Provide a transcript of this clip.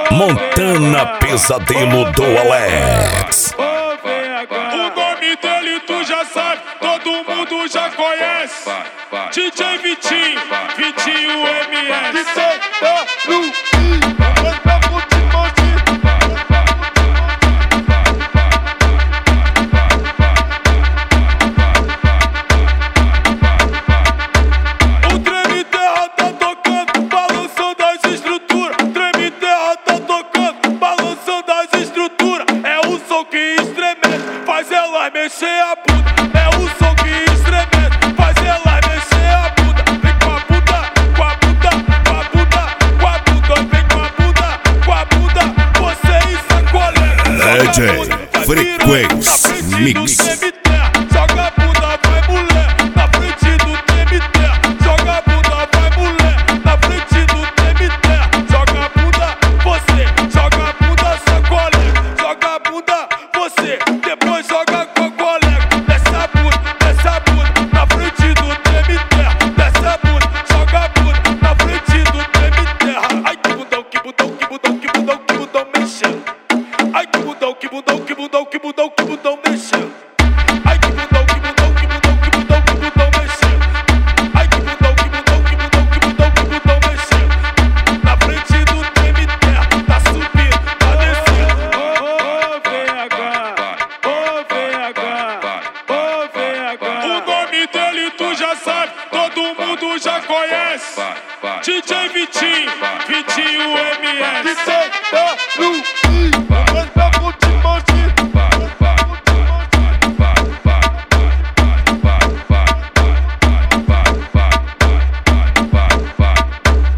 Montana Pesadelo do Alex. O nome dele tu já sabe, todo mundo já conhece. DJ Vitinho, Vitinho MS. O Treme Terra tá tocando, balançando as estruturas. Treme Terra tá tocando, balançando as estruturas. É o som que estremece, faz ela mexer a bunda. É o som que estremece, faz ela mexer a bunda. Vem com a bunda, com a bunda, com a bunda, com a bunda. Vem com a bunda, com a bunda, você e seu colega. DJ Frequência Mix. Joga a bunda, vai mulher, na frente do Treme Terra. Joga a bunda, vai mulher, na frente do Treme Terra. Joga a bunda, você, joga a bunda, seu colega. Joga a bunda, você, depois joga com o colega. Desce a bunda, na frente do Treme Terra. Desce a bunda, joga a bunda, na frente do Treme Terra. Ai que bundão, que bundão, que bundão, que bundão, que bundão mexendo. Ai que bundão, que bundão, que bundão, que bundão, que bundão mexendo. Ai que bundão, que bundão, que bundão, que bundão, que bundão mexendo. Ai que bundão, que bundão, que bundão, que bundão, que bundão mexendo. Na frente do Treme Terra, tá subindo, tá descendo. Ô VH. O nome dele tu já sabe, todo mundo já conhece. DJ Vitinho, Vitinho MS.